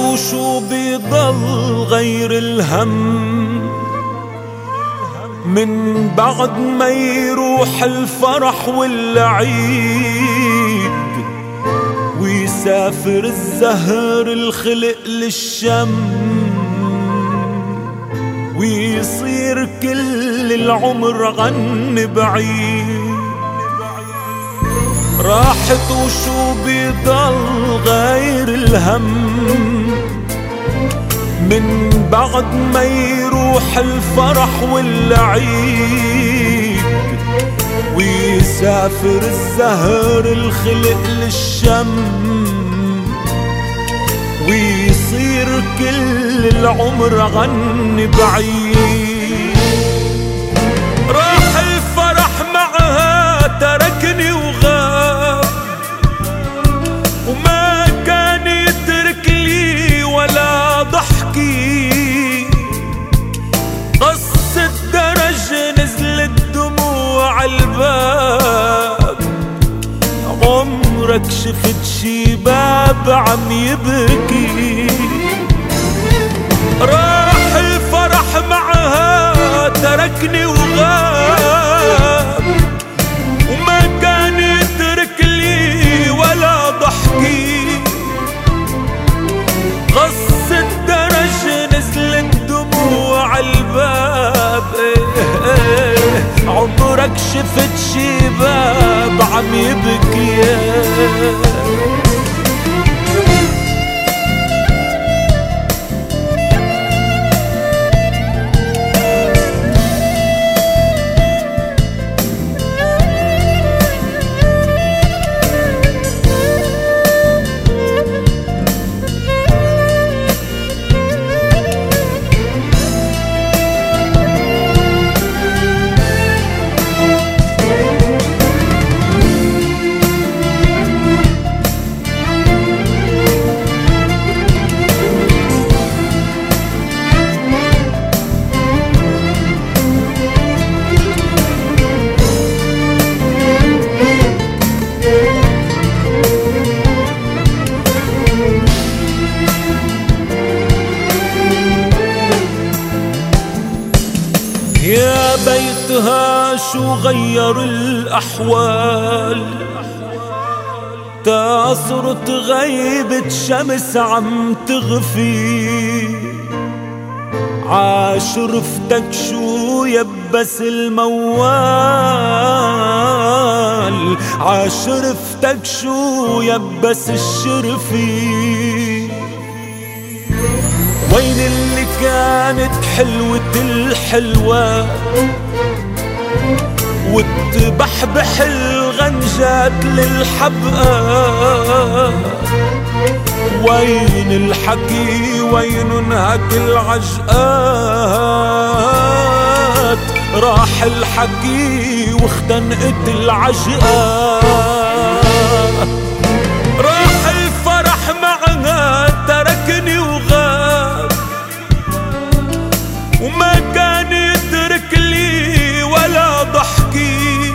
وشو بيضل غير الهم من بعد ما يروح الفرح والعيد ويسافر الزهر الخلق للشم ويصير كل العمر غن بعيد. راحت وشو بيضل غير الهم من بعد ما يروح الفرح والعيد ويسافر الزهر الخلق للشم ويصير كل العمر غن بعيد. راح الفرح معها تركني وغاب وما كان يترك لي ولا ضحكي. قص الدرج نزلت دموع الباب عمرك شفت شي باب عم يبكي. راح الفرح معها تركني وغاب وما كان يترك لي ولا ضحكي. قص الدرج نزلت دموع الباب عمرك شفت شي باب عم يبكي. يا بيتها شو غير الأحوال تا صرت غيبة شمس عم تغفي. عاشرفتك شو يبس الموال عاشرفتك شو يبس الشرفي. وين اللي كانت حلوة الحلوة وتبحبح الغنجات للحبقى. وين الحكي وين انهك العجقات. راح الحكي واختنقت العجقات. راح الفرح معها تركني وغاب وما كان يترك لي ولا ضحكي.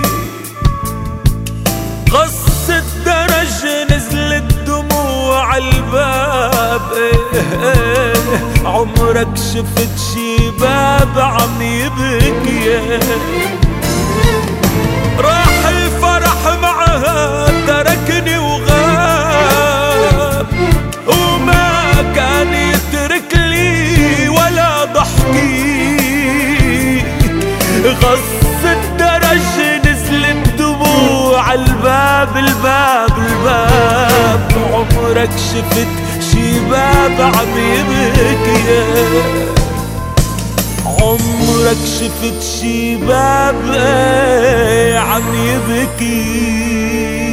قص الدرج نزلت دموع الباب عمرك شفت شي باب عم يبكي. راح الفرح معها تركني وغاب وما كان يترك لي ولا ضحكي. غص الدرج نزلت دموع الباب الباب عمرك شفت شي باب عم يبكي. عمرك شفت شي باب عم يبكي.